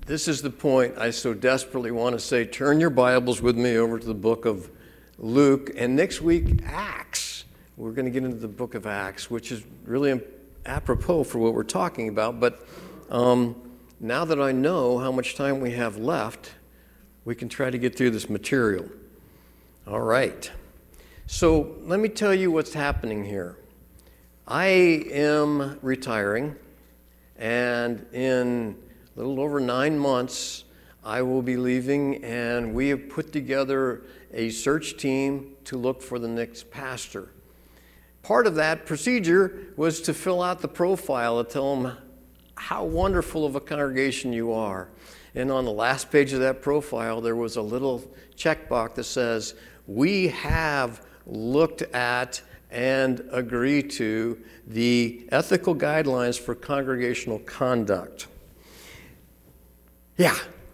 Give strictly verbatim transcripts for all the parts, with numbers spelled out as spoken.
This is the point I so desperately want to say. Turn your Bibles with me over to the book of Luke, and next week, Acts. We're going to get into the book of Acts, which is really apropos for what we're talking about. But um, now that I know how much time we have left, we can try to get through this material. All right. So let me tell you what's happening here. I am retiring, and in a little over nine months, I will be leaving, and we have put together a search team to look for the next pastor. Part of that procedure was to fill out the profile to tell them how wonderful of a congregation you are. And on the last page of that profile, there was a little checkbox that says, we have looked at and agreed to the ethical guidelines for congregational conduct. Yeah.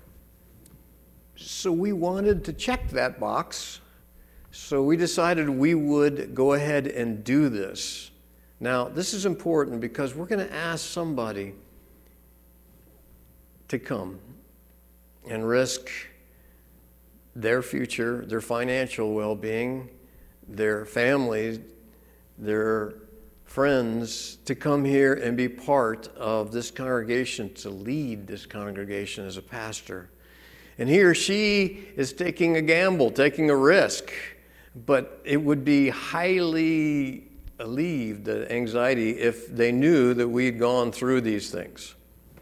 So we wanted to check that box, so we decided we would go ahead and do this. Now, this is important because we're going to ask somebody to come and risk their future, their financial well-being, their families, their friends, to come here and be part of this congregation, to lead this congregation as a pastor. And he or she is taking a gamble, taking a risk, but it would be highly alleviated, the anxiety, if they knew that we'd gone through these things.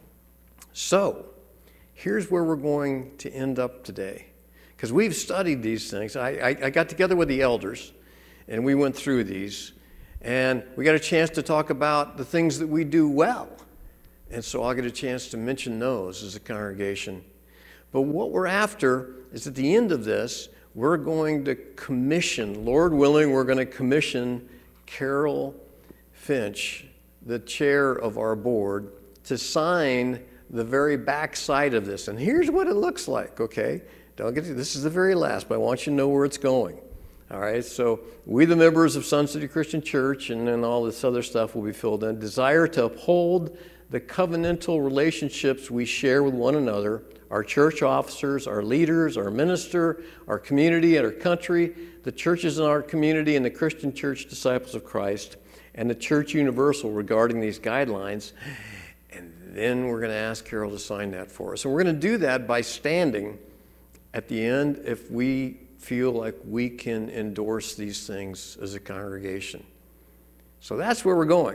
So, here's where we're going to end up today. Because we've studied these things. I, I, I got together with the elders, and we went through these. And we got a chance to talk about the things that we do well. And so I'll get a chance to mention those as a congregation. But what we're after is at the end of this, we're going to commission, Lord willing, we're going to commission Carol Finch, the chair of our board, to sign the very back side of this. And here's what it looks like, okay? Don't get to, this is the very last, but I want you to know where it's going. All right, so we, the members of Sun City Christian Church, and then all this other stuff will be filled in, desire to uphold the covenantal relationships we share with one another, our church officers, our leaders, our minister, our community and our country, the churches in our community, and the Christian Church Disciples of Christ, and the Church Universal regarding these guidelines. And then we're going to ask Carol to sign that for us. And we're going to do that by standing at the end if we feel like we can endorse these things as a congregation. So that's where we're going.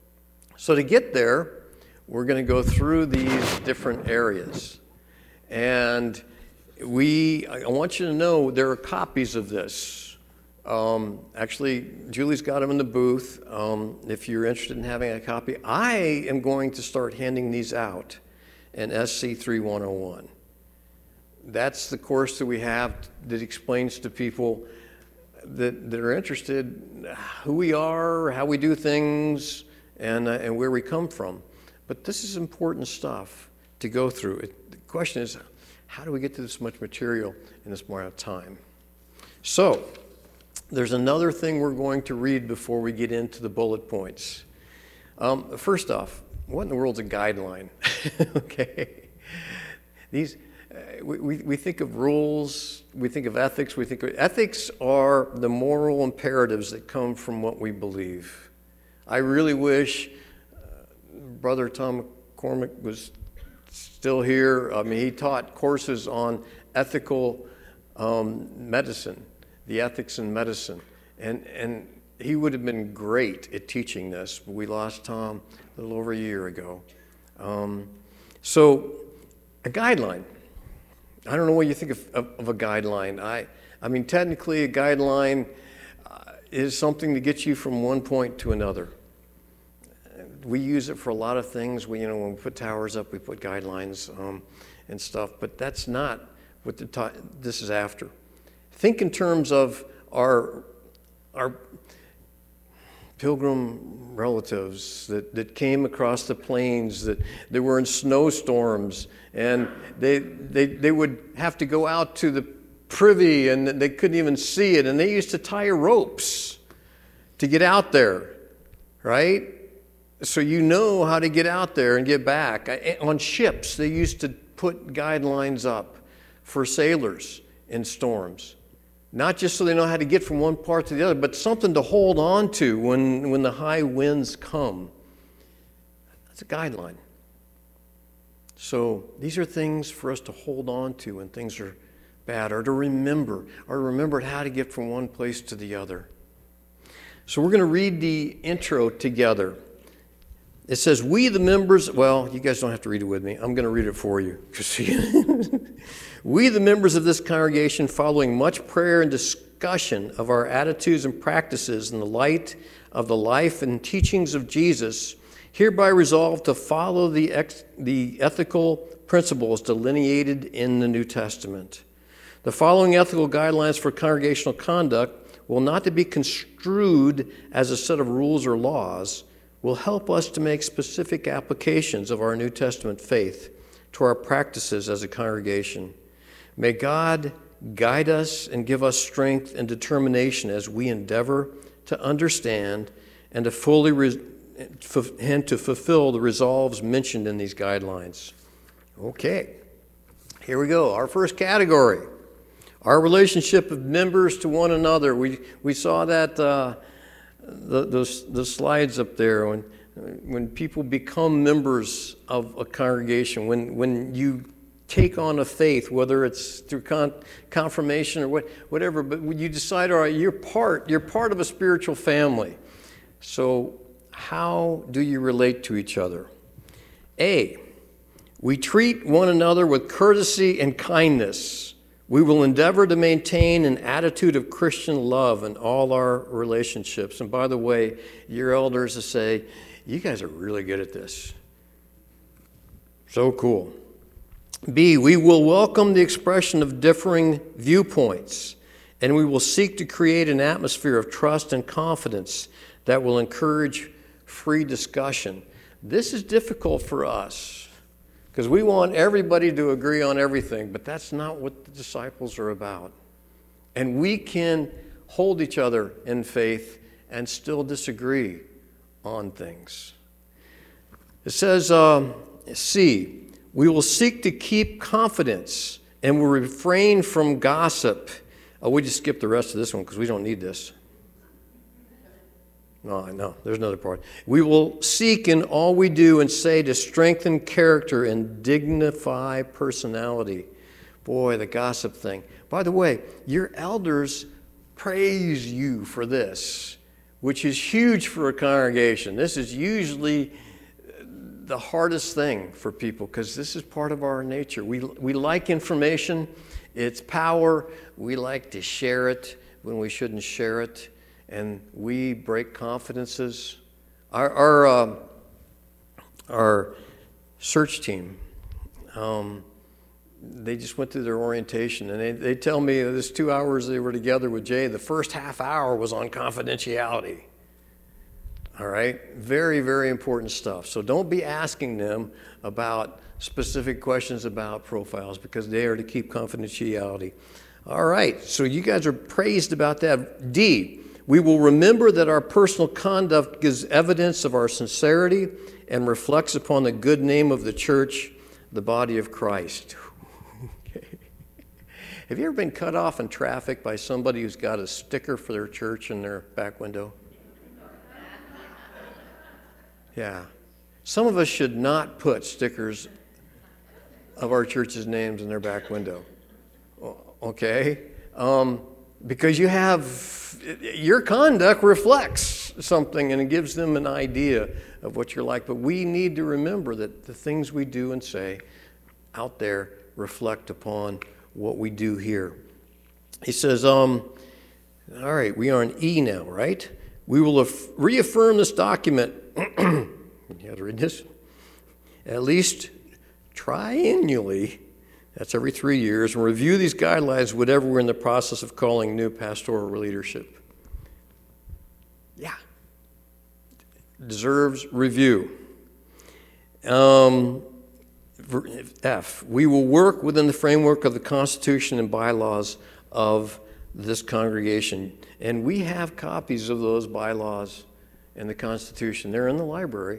So to get there, we're going to go through these different areas. And we, I want you to know there are copies of this. Um, actually, Julie's got them in the booth. Um, if you're interested in having a copy, I am going to start handing these out in S C three one oh one. That's the course that we have that explains to people that, that are interested who we are, how we do things, and, uh, and where we come from. But this is important stuff to go through. It, the question is, how do we get to this much material in this amount of time? So, there's another thing we're going to read before we get into the bullet points. Um, first off, what in the world's a guideline? Okay. These... Uh, we, we think of rules, we think of ethics, we think of, ethics are the moral imperatives that come from what we believe. I really wish uh, Brother Tom McCormick was still here. I mean, he taught courses on ethical um, medicine, the ethics in medicine, and, and he would have been great at teaching this, but we lost Tom a little over a year ago. Um, so, a guideline. I don't know what you think of, of, of a guideline. I, I mean, technically, a guideline uh, is something to get you from one point to another. We use it for a lot of things. We, you know, when we put towers up, we put guidelines um, and stuff. But that's not what the ta- this is after. Think in terms of our our pilgrim relatives that, that came across the plains, that they were in snowstorms, and they, they, they would have to go out to the privy, and they couldn't even see it, and they used to tie ropes to get out there, right? So you know how to get out there and get back. On ships, they used to put guidelines up for sailors in storms. Not just so they know how to get from one part to the other, but something to hold on to when, when the high winds come. That's a guideline. So these are things for us to hold on to when things are bad, or to remember, or to remember how to get from one place to the other. So we're going to read the intro together. It says, we the members, well, you guys don't have to read it with me. I'm going to read it for you. We the members of this congregation, following much prayer and discussion of our attitudes and practices in the light of the life and teachings of Jesus, hereby resolve to follow the, ex- the ethical principles delineated in the New Testament. The following ethical guidelines for congregational conduct will not to be construed as a set of rules or laws, will help us to make specific applications of our New Testament faith to our practices as a congregation. May God guide us and give us strength and determination as we endeavor to understand and to fully re- and to fulfill the resolves mentioned in these guidelines. Okay, here we go. Our first category, our relationship of members to one another. We we saw that. Uh, The, those, the slides up there, when, when people become members of a congregation, when, when you take on a faith, whether it's through con, confirmation or what, whatever, but when you decide, all right, you're part, you're part of a spiritual family. So how do you relate to each other? A, we treat one another with courtesy and kindness. We will endeavor to maintain an attitude of Christian love in all our relationships. And by the way, your elders will say, you guys are really good at this. So cool. B, we will welcome the expression of differing viewpoints, and we will seek to create an atmosphere of trust and confidence that will encourage free discussion. This is difficult for us, because we want everybody to agree on everything, but that's not what the disciples are about. And we can hold each other in faith and still disagree on things. It says, um, C, we will seek to keep confidence and will refrain from gossip. Oh, we just skipped the rest of this one because we don't need this. No, no, there's another part. We will seek in all we do and say to strengthen character and dignify personality. Boy, the gossip thing. By the way, your elders praise you for this, which is huge for a congregation. This is usually the hardest thing for people because this is part of our nature. We, we like information. It's power. We like to share it when we shouldn't share it. And we break confidences. Our our, uh, our search team, um, they just went through their orientation, and they, they tell me this two hours they were together with Jay, the first half hour was on confidentiality. All right? Very, very important stuff. So don't be asking them about specific questions about profiles because they are to keep confidentiality. All right, so you guys are praised about that. D, we will remember that our personal conduct gives evidence of our sincerity and reflects upon the good name of the church, the body of Christ. Okay. Have you ever been cut off in traffic by somebody who's got a sticker for their church in their back window? Yeah. Some of us should not put stickers of our church's names in their back window. Okay? Um, because you have, your conduct reflects something and it gives them an idea of what you're like. But we need to remember that the things we do and say out there reflect upon what we do here. He says, um, all right, we are on E now, right? We will af- reaffirm this document. You have to read this. At least triennially. That's every three years, and review these guidelines whenever we're in the process of calling new pastoral leadership. Yeah. Deserves review. Um, F, we will work within the framework of the Constitution and bylaws of this congregation. And we have copies of those bylaws and the Constitution. They're in the library.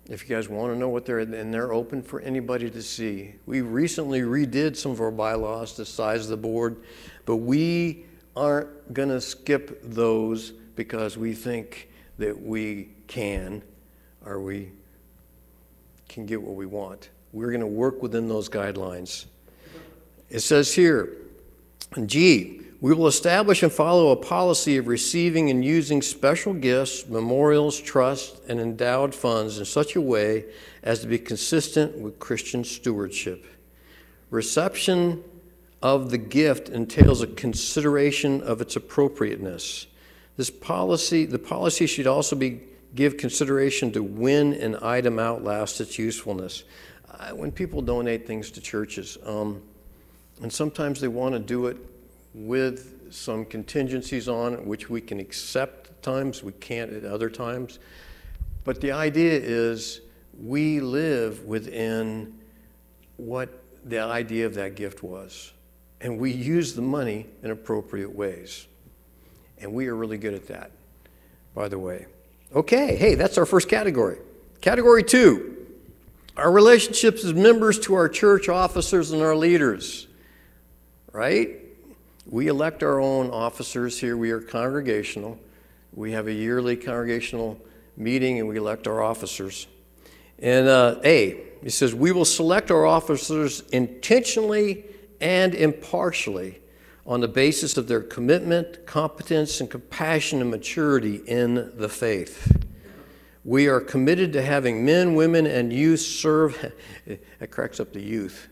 If you guys want to know what they're, and they're open for anybody to see. We recently redid some of our bylaws, the size of the board, but we aren't going to skip those because we think that we can, or we can get what we want. We're going to work within those guidelines. It says here, G, we will establish and follow a policy of receiving and using special gifts, memorials, trusts, and endowed funds in such a way as to be consistent with Christian stewardship. Reception of the gift entails a consideration of its appropriateness. This policy, the policy should also be give consideration to when an item outlasts its usefulness. Uh, when people donate things to churches, um, and sometimes they want to do it with some contingencies on it, which we can accept at times, we can't at other times. But the idea is we live within what the idea of that gift was. And we use the money in appropriate ways. And we are really good at that, by the way. Okay, hey, that's our first category. Category two, our relationships as members to our church officers and our leaders, right? We elect our own officers here. We are congregational. We have a yearly congregational meeting and we elect our officers. And uh, A, it says, we will select our officers intentionally and impartially on the basis of their commitment, competence, and compassion and maturity in the faith. We are committed to having men, women, and youth serve. That cracks up the youth.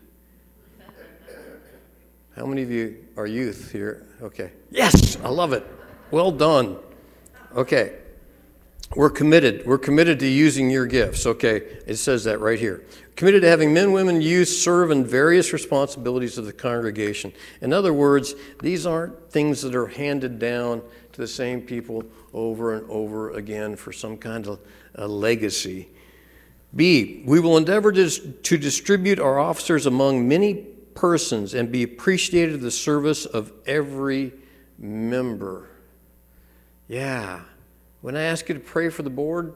How many of you are youth here? Okay. Yes, I love it. Well done. Okay. We're committed. We're committed to using your gifts. Okay. It says that right here. Committed to having men, women, youth serve in various responsibilities of the congregation. In other words, these aren't things that are handed down to the same people over and over again for some kind of a legacy. B, we will endeavor to, to distribute our officers among many persons and be appreciated of the service of every member. Yeah. When I ask you to pray for the board,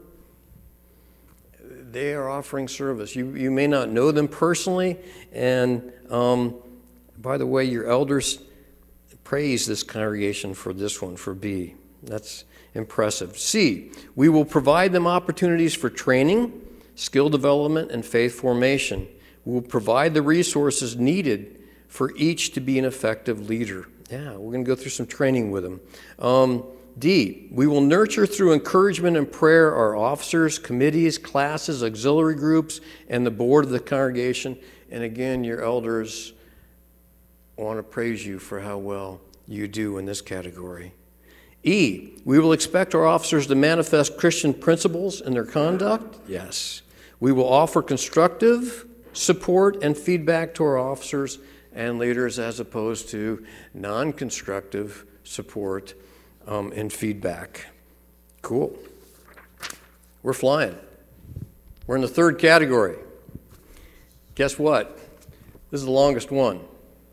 they are offering service. You, you may not know them personally, and um, by the way, your elders praise this congregation for this one, for B. That's impressive. C, we will provide them opportunities for training, skill development, and faith formation. We will provide the resources needed for each to be an effective leader. Yeah, we're going to go through some training with them. Um, D, we will nurture through encouragement and prayer our officers, committees, classes, auxiliary groups, and the board of the congregation. And again, your elders want to praise you for how well you do in this category. E, we will expect our officers to manifest Christian principles in their conduct. Yes. We will offer constructive support and feedback to our officers and leaders as opposed to non-constructive support um, and feedback. Cool. We're flying. We're in the third category. Guess what? This is the longest one.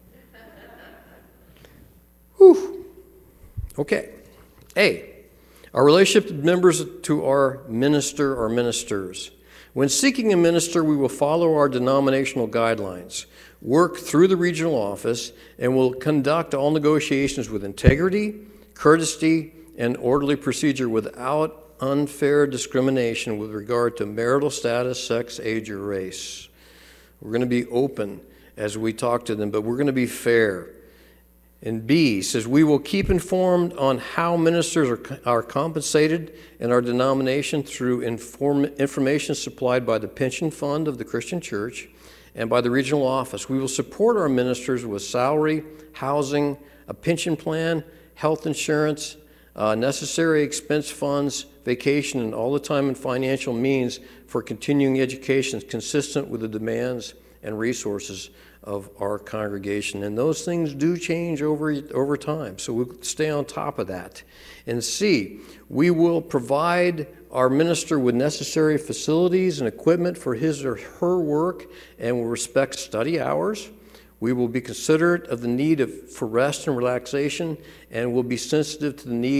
Whew. Okay. A, our relationship with members to our minister or ministers. When seeking a minister, we will follow our denominational guidelines, work through the regional office, and will conduct all negotiations with integrity, courtesy, and orderly procedure without unfair discrimination with regard to marital status, sex, age, or race. We're going to be open as we talk to them, but we're going to be fair. And B says, we will keep informed on how ministers are, are compensated in our denomination through inform, information supplied by the pension fund of the Christian Church and by the regional office. We will support our ministers with salary, housing, a pension plan, health insurance, uh, necessary expense funds, vacation, and all the time and financial means for continuing education consistent with the demands and resources of our congregation. And those things do change over, over time, so we'll stay on top of that. And C, we will provide our minister with necessary facilities and equipment for his or her work and will respect study hours. We will be considerate of the need of, for rest and relaxation and will be sensitive to the need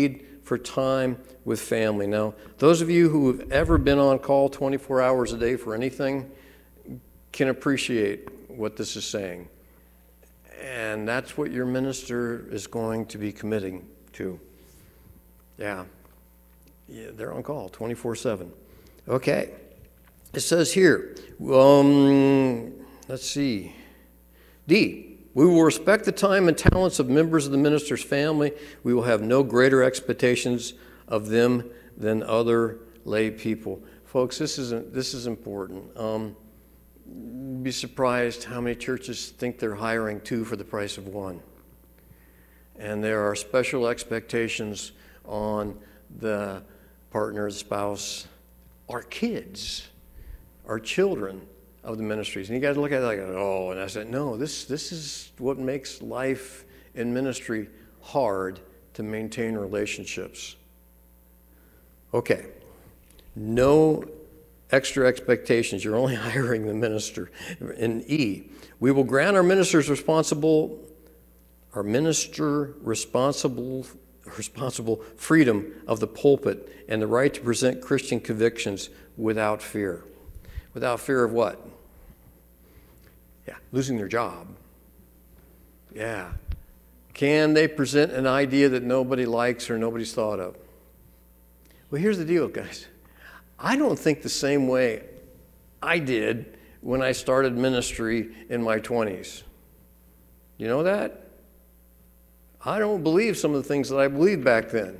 for time with family. Now, those of you who have ever been on call twenty-four hours a day for anything can appreciate what this is saying. And that's what your minister is going to be committing to. Yeah. Yeah, they're on call twenty-four seven. Okay. It says here, um, let's see. D, we will respect the time and talents of members of the minister's family. We will have no greater expectations of them than other lay people. Folks, this is, this is important. Um, you'd be surprised how many churches think they're hiring two for the price of one. And there are special expectations on the partner, spouse, our kids, our children of the ministries. And you got to look at it like, oh, and I said, no, this, this is what makes life in ministry hard, to maintain relationships. Okay. No extra expectations. You're only hiring the minister. In E, we will grant our ministers responsible, our minister responsible responsible freedom of the pulpit and the right to present Christian convictions without fear. Without fear of what? Yeah, losing their job. Yeah. Can they present an idea that nobody likes or nobody's thought of? Well, here's the deal, guys. I don't think the same way I did when I started ministry in my twenties. You know that? I don't believe some of the things that I believed back then.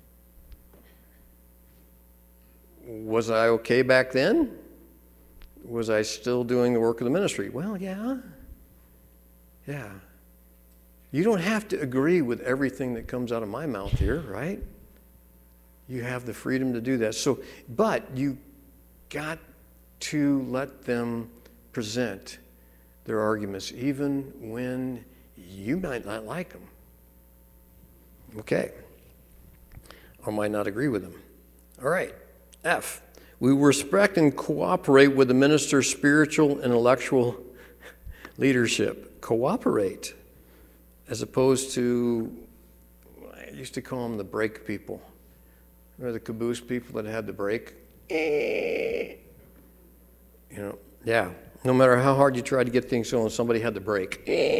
Was I okay back then? Was I still doing the work of the ministry? Well, yeah. Yeah. You don't have to agree with everything that comes out of my mouth here, right? You have the freedom to do that. So, but you got to let them present their arguments, even when you might not like them. Okay. Or might not agree with them. All right. F. We respect and cooperate with the minister's spiritual and intellectual leadership. Cooperate, as opposed to, I used to call them the brake people. Remember the caboose people that had the brake? You know, yeah. No matter how hard you tried to get things going, somebody had the brake.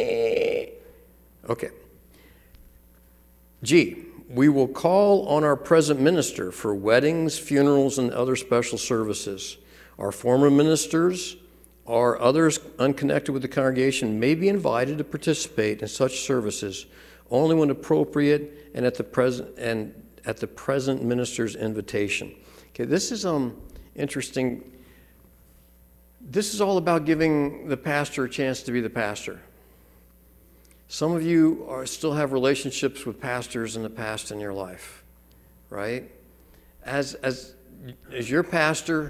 Okay. G, we will call on our present minister for weddings, funerals, and other special services. Our former ministers or others unconnected with the congregation may be invited to participate in such services only when appropriate and at the present and at the present minister's invitation. Okay, this is um interesting. This is all about giving the pastor a chance to be the pastor. Some of you are, still have relationships with pastors in the past in your life, right? As as as your pastor,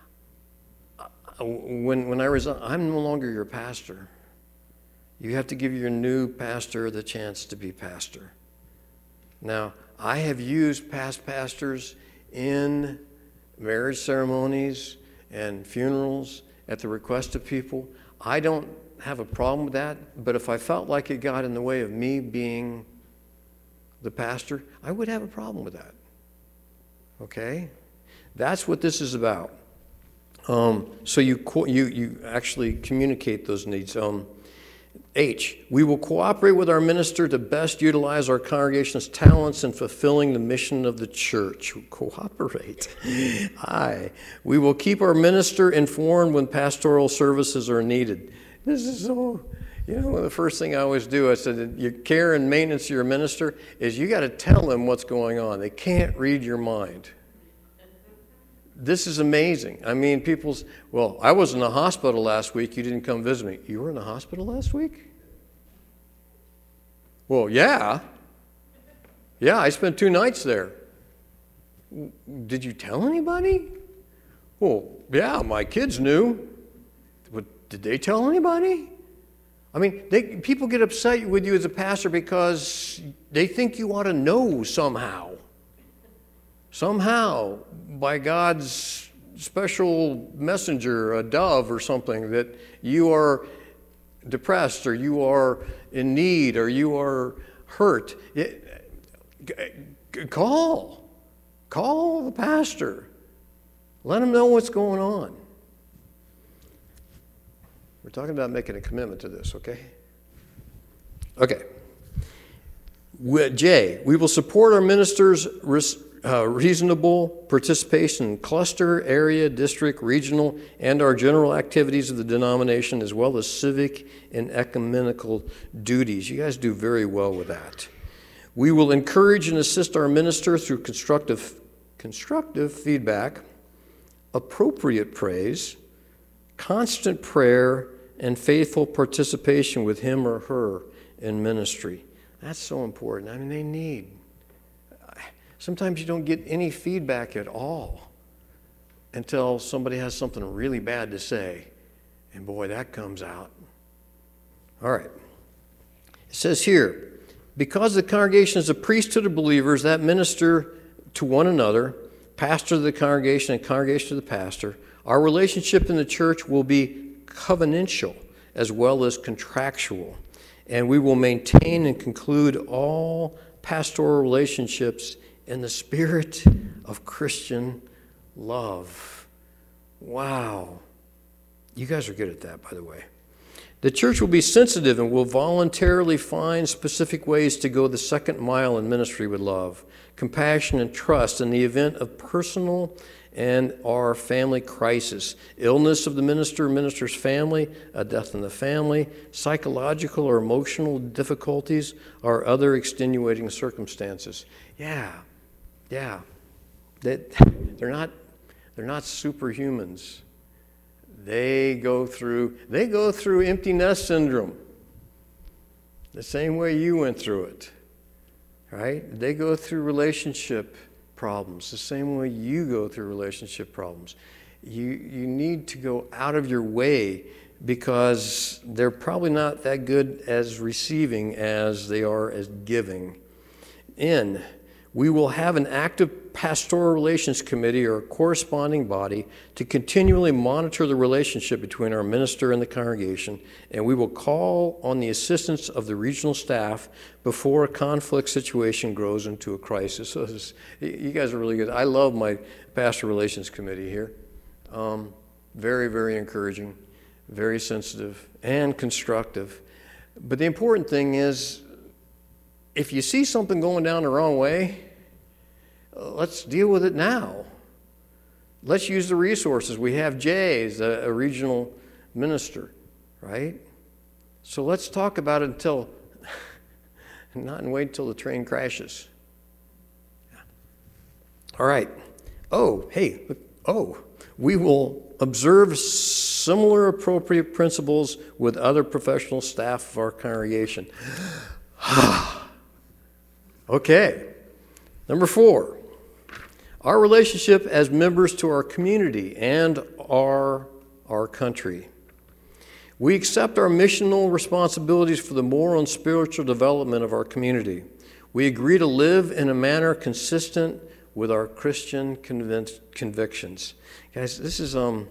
when when I resign, I'm no longer your pastor. You have to give your new pastor the chance to be pastor. Now, I have used past pastors in marriage ceremonies and funerals at the request of people. I don't have a problem with that, but if I felt like it got in the way of me being the pastor, I would have a problem with that. Okay? That's what this is about. Um, so you, co- you, you actually communicate those needs. Um, H, we will cooperate with our minister to best utilize our congregation's talents in fulfilling the mission of the church. Cooperate. I, we will keep our minister informed when pastoral services are needed. This is so, you know, the first thing I always do, I said, your care and maintenance of your minister is you got to tell them what's going on. They can't read your mind. This is amazing. I mean, people's, well, I was in the hospital last week. You didn't come visit me. You were in the hospital last week? Well, yeah. Yeah, I spent two nights there. Did you tell anybody? Well, yeah, my kids knew. Did they tell anybody? I mean, they, people get upset with you as a pastor because they think you ought to know somehow. Somehow, by God's special messenger, a dove or something, that you are depressed or you are in need or you are hurt. It, Call. Call the pastor. Let him know what's going on. We're talking about making a commitment to this, okay? Okay. J, we will support our ministers' uh, reasonable participation in cluster, area, district, regional, and our general activities of the denomination, as well as civic and ecumenical duties. You guys do very well with that. We will encourage and assist our minister through constructive, constructive feedback, appropriate praise, constant prayer, and faithful participation with him or her in ministry. That's so important. I mean, they need. Sometimes you don't get any feedback at all until somebody has something really bad to say. And boy, that comes out. All right. It says here, because the congregation is a priesthood of believers that minister to one another, pastor to the congregation and congregation to the pastor, our relationship in the church will be covenantal as well as contractual. And we will maintain and conclude all pastoral relationships in the spirit of Christian love. Wow. You guys are good at that, by the way. The church will be sensitive and will voluntarily find specific ways to go the second mile in ministry with love, compassion, and trust in the event of personal and our family crisis, illness of the minister, minister's family, a death in the family, psychological or emotional difficulties, or other extenuating circumstances. Yeah, yeah. That they're not they're not superhumans. They go through they go through empty nest syndrome. The same way you went through it. Right? They go through relationship problems the same way you go through relationship problems. You you need to go out of your way because they're probably not that good as receiving as they are as giving. N, we will have an active pastoral relations committee or a corresponding body to continually monitor the relationship between our minister and the congregation, and we will call on the assistance of the regional staff before a conflict situation grows into a crisis. So this, you guys are really good. I love my pastoral relations committee here. Um, very, very encouraging, very sensitive, and constructive. But the important thing is, if you see something going down the wrong way, let's deal with it now. Let's use the resources. We have Jay as a, a regional minister, right? So let's talk about it until, not and wait until the train crashes. All right. Oh, hey, look, oh, we will observe similar appropriate principles with other professional staff of our congregation. Okay. Number four, our relationship as members to our community and our, our country. We accept our missional responsibilities for the moral and spiritual development of our community. We agree to live in a manner consistent with our Christian convinc- convictions. Guys, this is, um,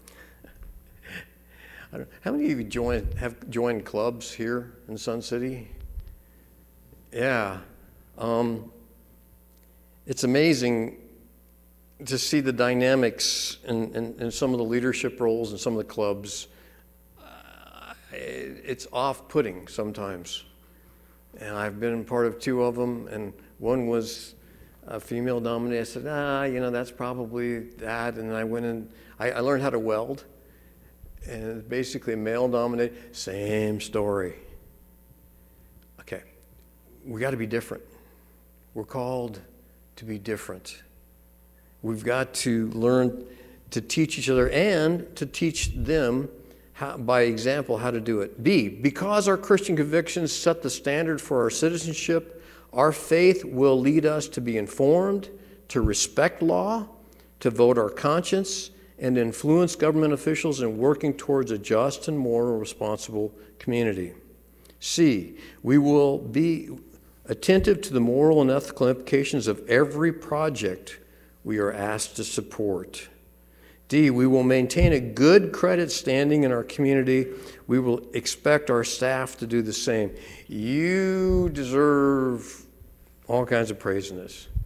I don't, how many of you join, have joined clubs here in Sun City? Yeah. Um, it's amazing to see the dynamics in, in, in some of the leadership roles in some of the clubs. Uh, it, it's off-putting sometimes. And I've been part of two of them, and one was a female dominated. I said, ah, you know, that's probably that. And then I went in, I, I learned how to weld. And it's basically male dominated, same story. Okay, we got to be different. We're called to be different. We've got to learn to teach each other and to teach them how, by example how to do it. B, because our Christian convictions set the standard for our citizenship, our faith will lead us to be informed, to respect law, to vote our conscience, and influence government officials in working towards a just and moral responsible community. C, we will be attentive to the moral and ethical implications of every project we are asked to support. D, we will maintain a good credit standing in our community. We will expect our staff to do the same. You deserve all kinds of praise in this.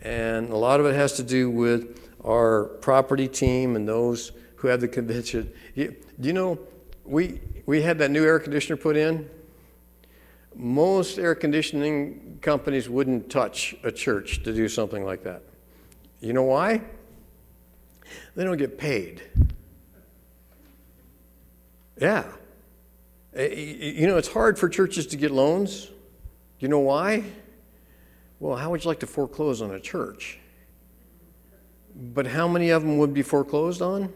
And a lot of it has to do with our property team and those who have the conviction. You, do you know, we, we had that new air conditioner put in. Most air conditioning companies wouldn't touch a church to do something like that. You know why? They don't get paid. Yeah. You know, it's hard for churches to get loans. You know why? Well, how would you like to foreclose on a church? But how many of them would be foreclosed on?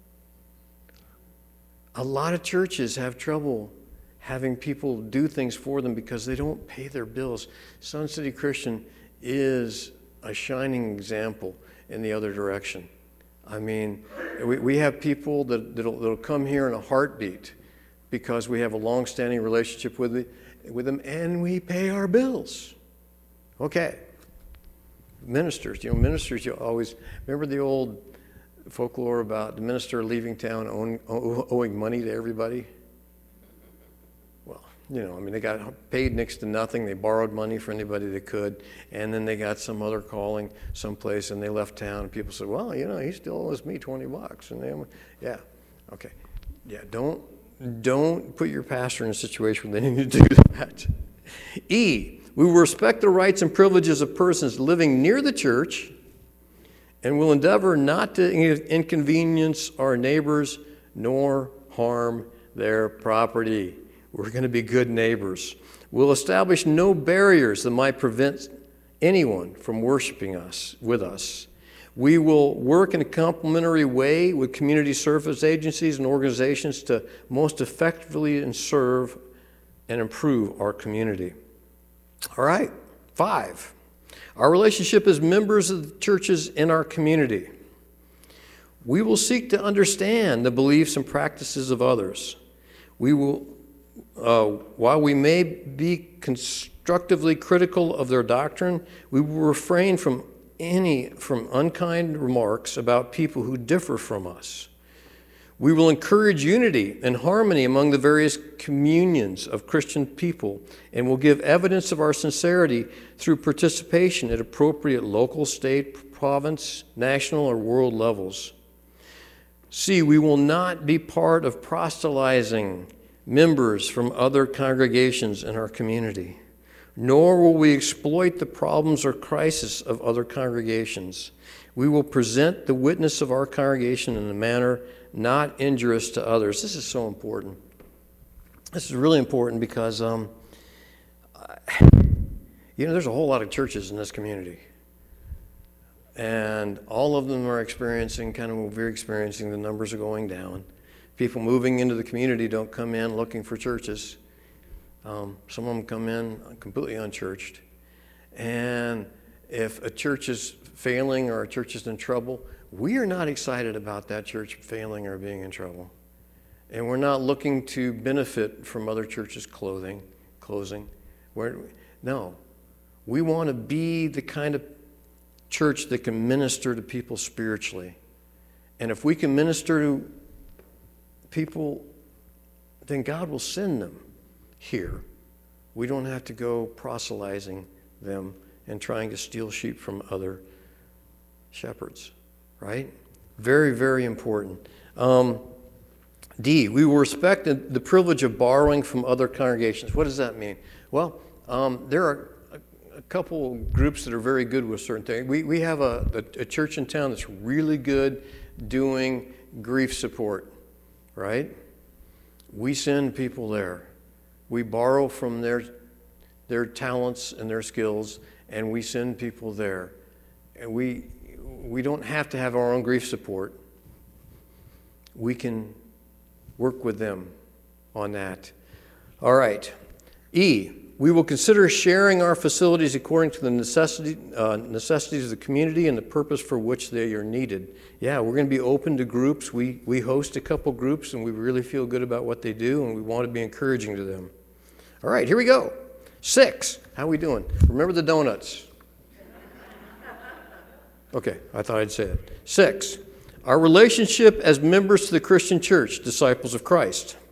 A lot of churches have trouble having people do things for them because they don't pay their bills. Sun City Christian is a shining example in the other direction. I mean, we, we have people that, that'll, that'll come here in a heartbeat because we have a long-standing relationship with, the, with them, and we pay our bills. Okay. Ministers, you know, ministers, you always, remember the old folklore about the minister leaving town owing, owing money to everybody? Well, you know, I mean, they got paid next to nothing. They borrowed money for anybody they could, and then they got some other calling someplace, and they left town, and people said, well, you know, he still owes me twenty bucks. And they, yeah, okay. Yeah, don't, don't put your pastor in a situation where they need to do that. E, we will respect the rights and privileges of persons living near the church and will endeavor not to inconvenience our neighbors nor harm their property. We're going to be good neighbors. We'll establish no barriers that might prevent anyone from worshiping us with us. We will work in a complementary way with community service agencies and organizations to most effectively serve and improve our community. All right, five. Our relationship as members of the churches in our community. We will seek to understand the beliefs and practices of others. We will, uh, while we may be constructively critical of their doctrine, we will refrain from any from unkind remarks about people who differ from us. We will encourage unity and harmony among the various communions of Christian people, and will give evidence of our sincerity through participation at appropriate local, state, province, national, or world levels. C, we will not be part of proselytizing members from other congregations in our community, nor will we exploit the problems or crises of other congregations. We will present the witness of our congregation in a manner not injurious to others. This is so important. This is really important because, um, you know, there's a whole lot of churches in this community. And all of them are experiencing, kind of we're experiencing, the numbers are going down. People moving into the community don't come in looking for churches. Um, some of them come in completely unchurched. And if a church is failing or a church is in trouble, we are not excited about that church failing or being in trouble. And we're not looking to benefit from other churches' clothing, closing. We're, no. We want to be the kind of church that can minister to people spiritually. And if we can minister to people, then God will send them here. We don't have to go proselytizing them and trying to steal sheep from other shepherds. Right? Very, very important. Um, D, we will respect the, the privilege of borrowing from other congregations. What does that mean? Well, um, there are a, a couple groups that are very good with certain things. We, we have a, a, a church in town that's really good doing grief support, right? We send people there. We borrow from their, their talents and their skills, and we send people there. And we... We don't have to have our own grief support. We can work with them on that. All right. E, we will consider sharing our facilities according to the necessity, uh, necessities of the community and the purpose for which they are needed. Yeah, we're going to be open to groups. We, we host a couple groups, and we really feel good about what they do, and we want to be encouraging to them. All right, here we go. Six, how are we doing? Remember the donuts. Okay, I thought I'd say it. Six, our relationship as members to the Christian church, disciples of Christ.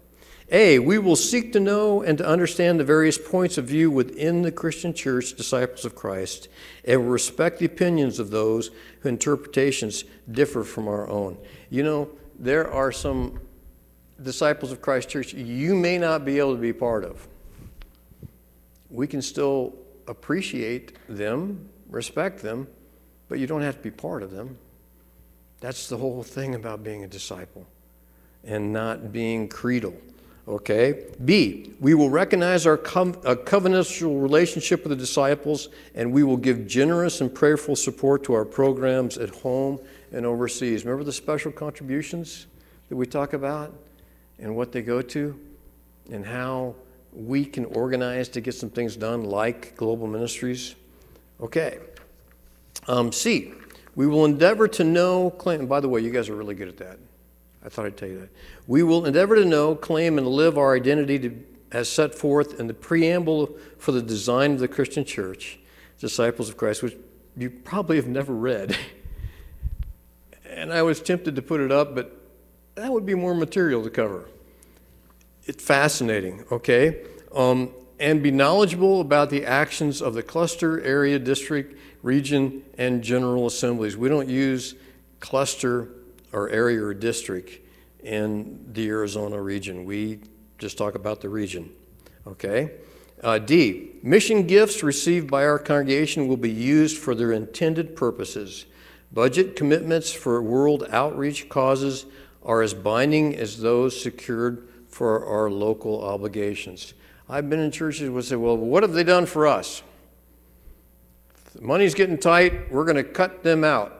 A, we will seek to know and to understand the various points of view within the Christian church, disciples of Christ, and will respect the opinions of those whose interpretations differ from our own. You know, there are some disciples of Christ Church you may not be able to be part of. We can still appreciate them, respect them, but you don't have to be part of them. That's the whole thing about being a disciple and not being creedal. Okay? B, we will recognize our co- a covenantal relationship with the disciples, and we will give generous and prayerful support to our programs at home and overseas. Remember the special contributions that we talk about and what they go to and how we can organize to get some things done like global ministries? Okay. Um, C, we will endeavor to know, claim, and by the way, you guys are really good at that. I thought I'd tell you that. We will endeavor to know, claim, and live our identity to, as set forth in the preamble for the design of the Christian church, Disciples of Christ, which you probably have never read. And I was tempted to put it up, but that would be more material to cover. It's fascinating, okay? Um, and be knowledgeable about the actions of the cluster, area, district, region, and general assemblies. We don't use cluster or area or district in the Arizona region. We just talk about the region, okay? Uh, D, mission gifts received by our congregation will be used for their intended purposes. Budget commitments for world outreach causes are as binding as those secured for our local obligations. I've been in churches that say, well, what have they done for us? The money's getting tight, we're going to cut them out.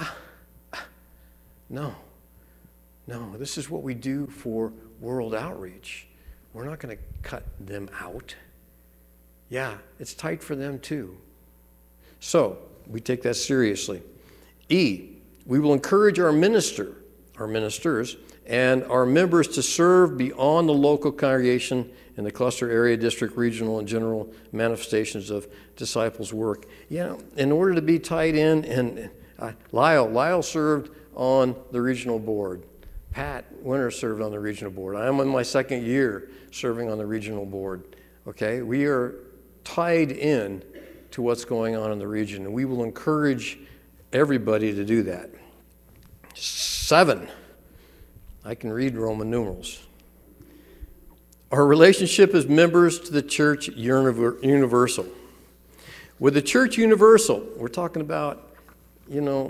No, no, this is what we do for world outreach. We're not going to cut them out. Yeah, it's tight for them too. So we take that seriously. E, we will encourage our minister, our ministers, and our members to serve beyond the local congregation in the cluster, area, district, regional, and general manifestations of disciples' work. You know, in order to be tied in, and uh, Lyle, Lyle served on the regional board. Pat Winter served on the regional board. I'm in my second year serving on the regional board. Okay, we are tied in to what's going on in the region, and we will encourage everybody to do that. Seven, I can read Roman numerals. Our relationship as members to the church universal. With the church universal, we're talking about, you know,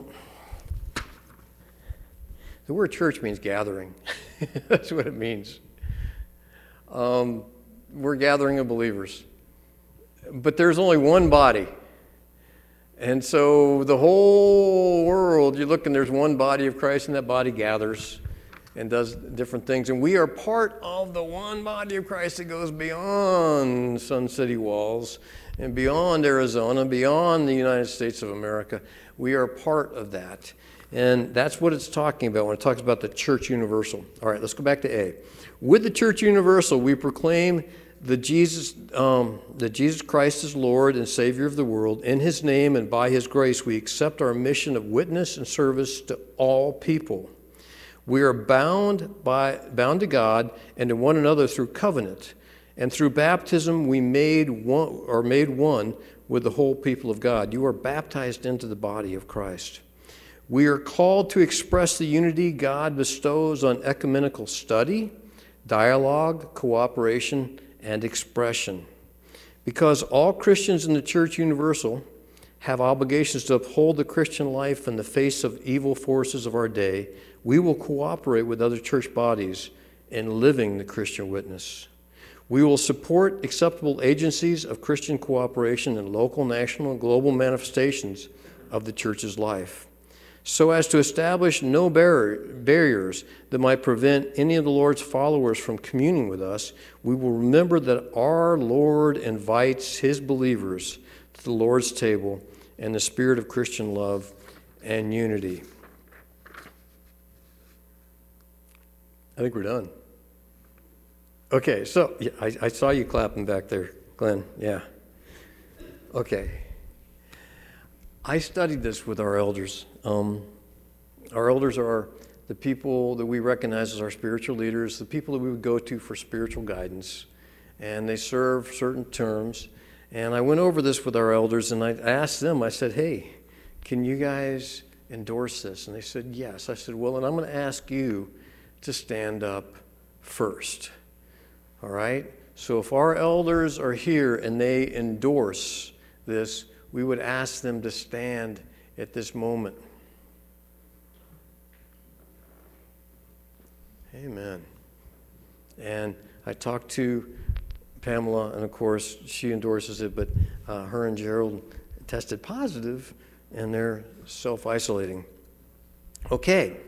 the word church means gathering. That's what it means. Um, we're gathering of believers. But there's only one body. And so the whole world, you look and there's one body of Christ, and that body gathers and does different things. And we are part of the one body of Christ that goes beyond Sun City walls and beyond Arizona, beyond the United States of America. We are part of that. And that's what it's talking about when it talks about the church universal. All right, let's go back to A. With the church universal, we proclaim the Jesus, um, that Jesus Christ is Lord and Savior of the world. In his name and by his grace, we accept our mission of witness and service to all people. We are bound by bound to God and to one another through covenant, and through baptism we made one or made one with the whole people of God. You are baptized into the body of Christ. We are called to express the unity God bestows on ecumenical study, dialogue, cooperation, and expression. Because all Christians in the Church Universal have obligations to uphold the Christian life in the face of evil forces of our day, we will cooperate with other church bodies in living the Christian witness. We will support acceptable agencies of Christian cooperation in local, national, and global manifestations of the church's life, so as to establish no bar- barriers that might prevent any of the Lord's followers from communing with us. We will remember that our Lord invites his believers to the Lord's table in the spirit of Christian love and unity. I think we're done. Okay, so yeah, I, I saw you clapping back there, Glenn. Yeah. Okay. I studied this with our elders. Um, our elders are the people that we recognize as our spiritual leaders, the people that we would go to for spiritual guidance, and they serve certain terms. And I went over this with our elders, and I asked them, I said, hey, can you guys endorse this? And they said, yes. I said, well, and I'm going to ask you to stand up first. All right? So if our elders are here and they endorse this, we would ask them to stand at this moment. Amen. And I talked to Pamela, and of course she endorses it, but uh, her and Gerald tested positive, and they're self-isolating. Okay.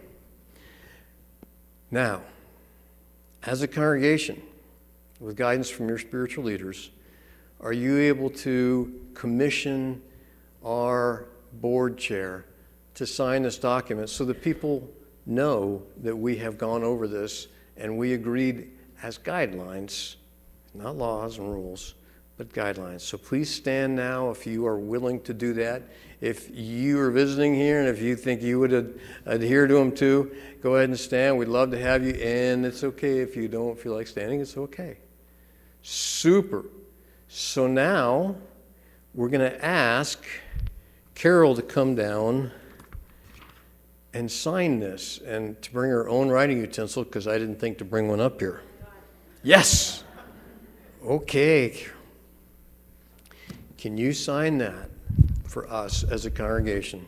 Now, as a congregation, with guidance from your spiritual leaders, are you able to commission our board chair to sign this document so that people know that we have gone over this and we agreed as guidelines, not laws and rules, but guidelines. So please stand now if you are willing to do that. If you are visiting here and if you think you would ad- adhere to them too, go ahead and stand. We'd love to have you. And it's okay if you don't feel like standing. It's okay. Super. So now we're going to ask Carol to come down and sign this and to bring her own writing utensil because I didn't think to bring one up here. Yes. Okay. Can you sign that for us as a congregation?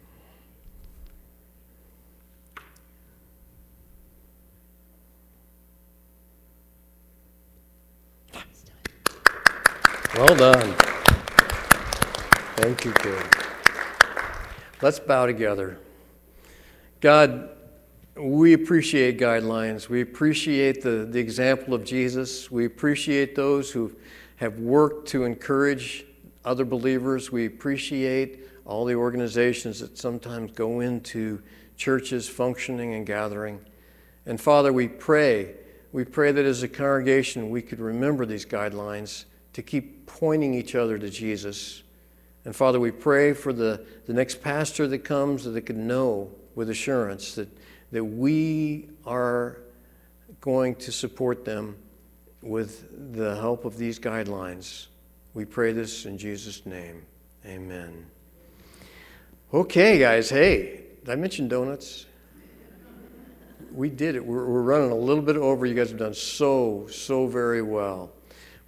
Well done. Thank you, Carol. Let's bow together. God, we appreciate guidelines. We appreciate the, the example of Jesus. We appreciate those who have worked to encourage other believers. We appreciate all the organizations that sometimes go into churches functioning and gathering. And Father, we pray, we pray that as a congregation we could remember these guidelines to keep pointing each other to Jesus. And Father, we pray for the, the next pastor that comes that they could know with assurance that, that we are going to support them with the help of these guidelines. We pray this in Jesus' name. Amen. Okay, guys. Hey, did I mention donuts? We did it. We're, we're running a little bit over. You guys have done so, so very well.